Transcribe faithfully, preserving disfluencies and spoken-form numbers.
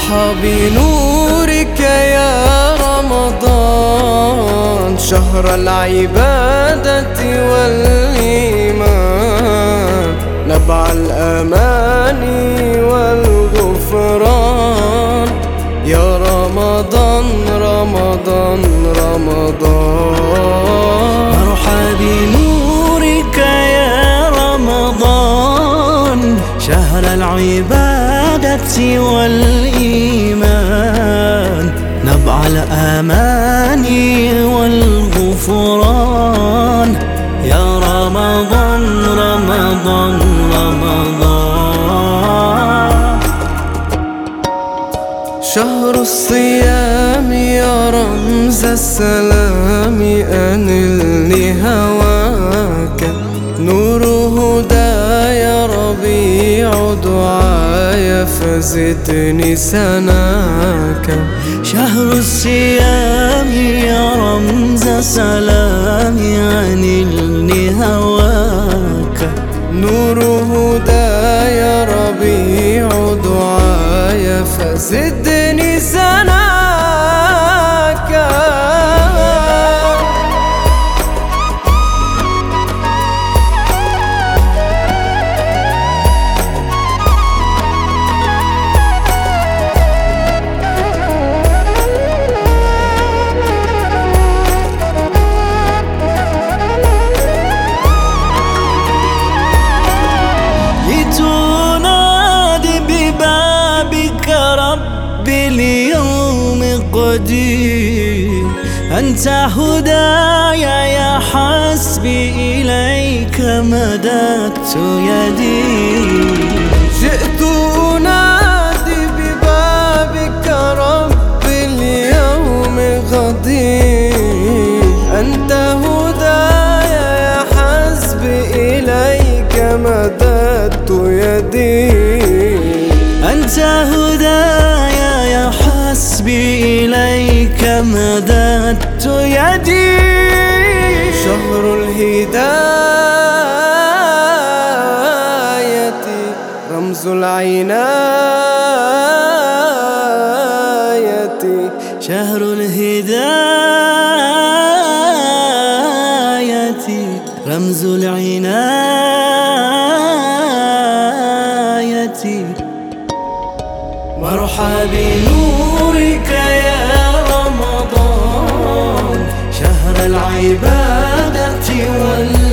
مرحبا بنورك يا رمضان، شهر العبادة والإيمان، نبع الأمان والغفران. يا رمضان رمضان رمضان، مرحبا بنورك يا رمضان، شهر العبادة والإيمان، نبع الأمان والغفران. يا رمضان رمضان رمضان، شهر الصيام يا رمز السلام، أنلني هواك، نور هدايا ربيع دعايا، فزدني سناك. شهر الصيام يا رمز سلام، أنلني هواك، نور هدايا ربيع دعايا، فزدني سناك. لتنادي ببابك ربي اليوم قدير، أنت هدايا يا حسبي، إليك مددت يدي. جئت أنادي ببابك ربي اليوم غدير، أنت هدايا يا حسبي، إليك مددت يدي. أنت هدايا يا حسبي، إليك مددت يدي. شهر الهداية رمز العناية، شهر الهداية رمز العناية. مرحبا بنورك يا رمضان، شهر العبادة والإيمان،